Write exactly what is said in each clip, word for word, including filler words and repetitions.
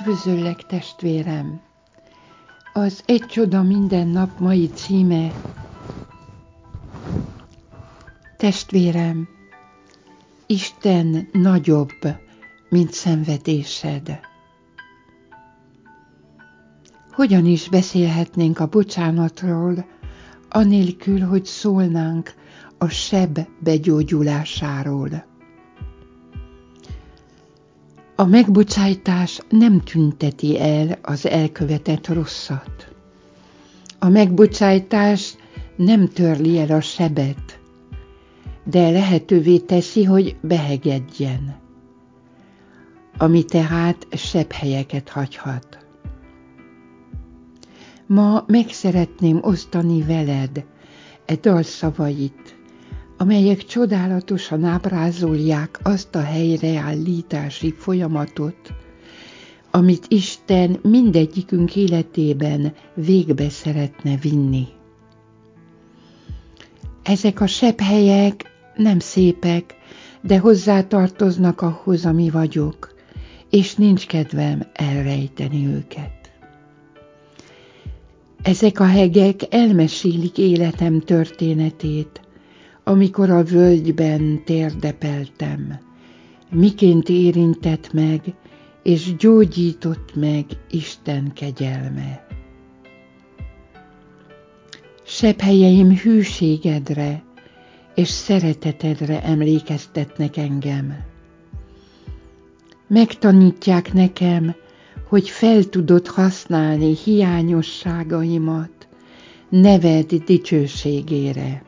Üdvözöllek, testvérem! Az Egy csoda minden nap mai címe: Testvérem, Isten nagyobb, mint szenvedésed. Hogyan is beszélhetnénk a bocsánatról, anélkül, hogy szólnánk a seb begyógyulásáról? A megbocsájtás nem tünteti el az elkövetett rosszat. A megbocsájtás nem törli el a sebet, de lehetővé teszi, hogy behegedjen, ami tehát sebhelyeket hagyhat. Ma meg szeretném osztani veled e dal szavait, amelyek csodálatosan ábrázolják azt a helyreállítási folyamatot, amit Isten mindegyikünk életében végbe szeretne vinni. Ezek a sebhelyek nem szépek, de hozzátartoznak ahhoz, ami vagyok, és nincs kedvem elrejteni őket. Ezek a hegek elmesélik életem történetét, amikor a völgyben térdepeltem, miként érintett meg és gyógyított meg Isten kegyelme. Sebhelyeim hűségedre és szeretetedre emlékeztetnek engem. Megtanítják nekem, hogy fel tudod használni hiányosságaimat neved dicsőségére.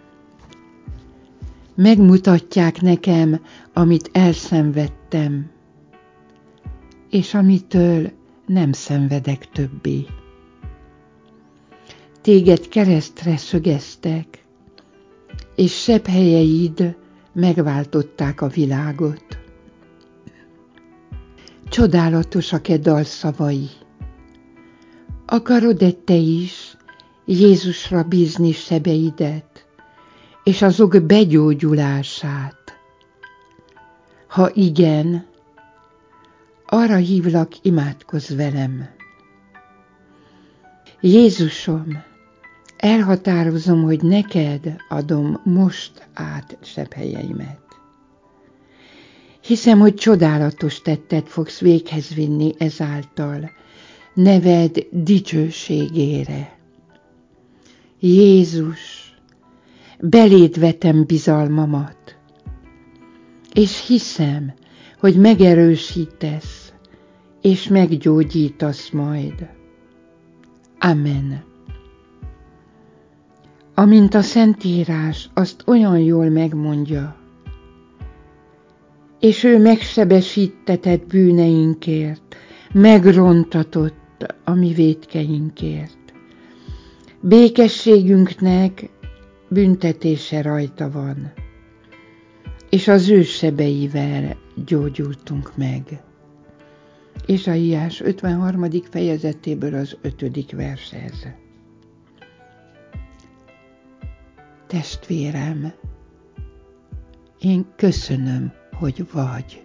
Megmutatják nekem, amit elszenvedtem, és amitől nem szenvedek többé. Téged keresztre szögeztek, és sebhelyeid megváltották a világot. Csodálatosak e dal szavai. Akarod-e te is Jézusra bízni sebeidet, és azok begyógyulását? Ha igen, arra hívlak, imádkozz velem. Jézusom, elhatározom, hogy neked adom most át sebhelyeimet. Hiszem, hogy csodálatos tettet fogsz véghez vinni ezáltal, neved dicsőségére. Jézus, beléd vetem bizalmamat, és hiszem, hogy megerősítesz, és meggyógyítasz majd. Amen. Amint a Szentírás azt olyan jól megmondja, és ő megsebesítetett bűneinkért, megrontatott a mi vétkeinkért. Békességünknek büntetése rajta van, és az ő sebeivel gyógyultunk meg. Ézsaiás ötvenharmadik fejezetéből az ötödik vershez. Testvérem, én köszönöm, hogy vagy.